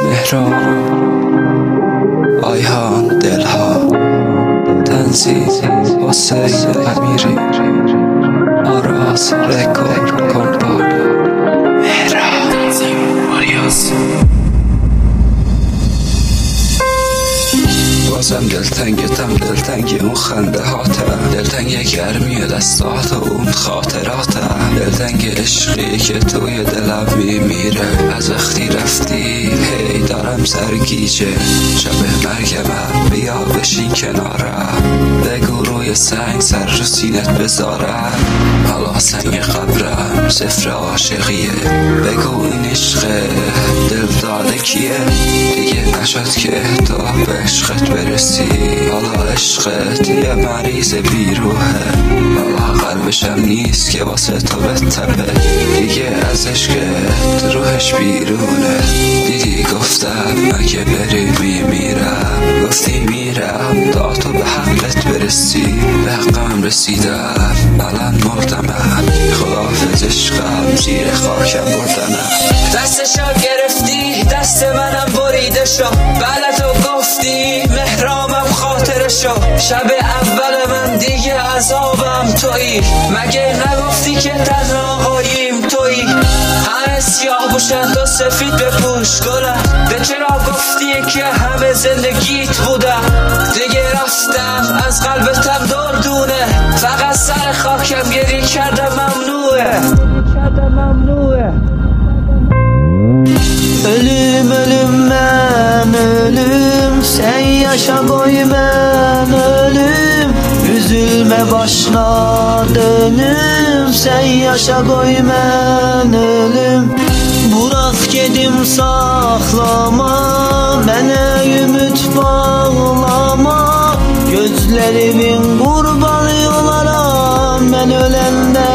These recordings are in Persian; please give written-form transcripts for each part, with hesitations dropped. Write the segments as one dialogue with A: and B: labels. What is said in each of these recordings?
A: مهراب آیهان دلها تنزیل حسین امیری آراز رکورد کمپانی مهراب آریاز. بازم دلتنگتم، دلتنگی اون خنده هاتم، دلتنگ گرمی دستات و اون خاطراتم، دلتنگ عشقی که توی دلم میمیره از وقتی رفتی. هی دارم سرگیجه شب مرگمم، بیا بشین کنارم، بگو روی سنگ سر رو سینت بذارم. حالا سنگ قبرم صفر عاشقیه، بگو این عشق دل داده کیه؟ دیگه نشد که تا به عشقت برسی، حالا عشقت یه مریض بیروحه، حالا قلبشم نیست که واسه تو بتپه، دیگه از عشقت روحش بیرونه. دیدی گفتم اگه بری میمیرم، گفتی میرم تا تو به حقت برسی، به حقم رسیدم الان مردم، خداحافظ عشقم زیر خاکم بردنم.
B: دستشو گرفتی دست منم بریده شو، بله تو گفتی مهرامم خاطرشو، شب اول من دیگه عذابم تویی، مگه نگفتی که تنهاییم تویی؟ همه سیاه بوشن تو سفید بپوش گلم، به چرا گفتی که همه زندگیت بودم؟ دیگه رفتم از قلبتم دردونه، فقط سر خاکم گریه کردم ممنوعه.
C: Ölüm ölüm ben ölüm, sen yaşa koy ben ölüm, üzülme başına dönüm, sen yaşa koy ben ölüm. Bırak gedim saklama, bana ümit bağlama, gözlerimin kurbanı olaram, ben ölende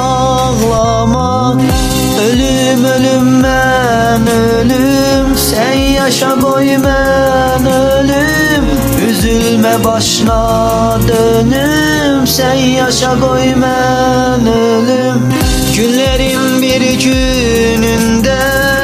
C: ağlama. Ölüm ölüm ben ölüm, sen yaşa koy ben ölüm, üzülme başına dönüm, sen yaşa koy ben ölüm. Günlerin bir gününde,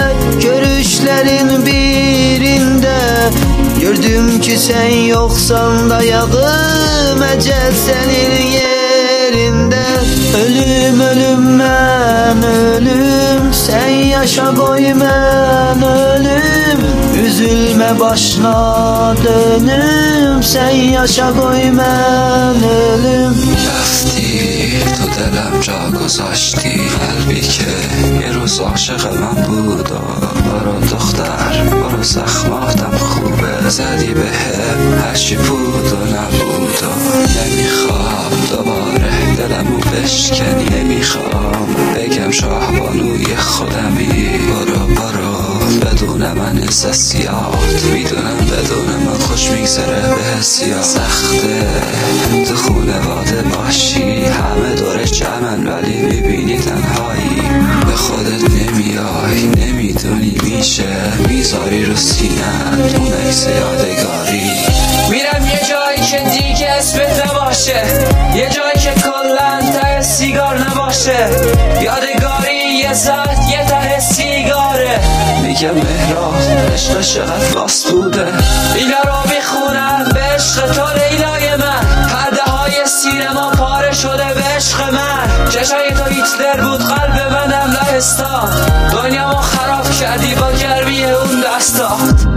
C: görüşlerin birinde, gördüm ki sen yoksan da yağım ecel senin yerinde. Ölüm ölüm ben ölüm, sen yaşa koy ben ölüm, üzülme başına dönüm, sen yaşa koy ben ölüm.
A: رفتی تو دلم جا گذاشتی، قلبی که یه روز عاشق من بود، برو دختر برو زخماتم خوبه، زدی به هم هرچی بود و نبود و نمیخوام دوباره دلمو بشکنی، نمیخوام بگم شاهبانوی خودمی، برو بدون من حساسیات، میدونم بدون من خوش میگذره به حسیات، سخته تو خونواده باشی همه دور جمعن ولی میبینی تنهایی، به خودت نمیای نمیدونی میشه میذاری رو سینت اون عکس یادگاری.
B: میرم یه جایی که دیگه اسمت نباشه، یه جایی که کلن ته سیگار نباشه، یادگاری یه ذات یه ته سیگاره.
A: میگم مهراب عشق چقدر راست بوده،
B: اینا رو میخونم به عشق تو لیلای من، پرده های سینما پاره شده به عشق من، چشای تو هیتلر بود قلب منم لهستان، دنیامو خراب کردی با گرمی اون دستات.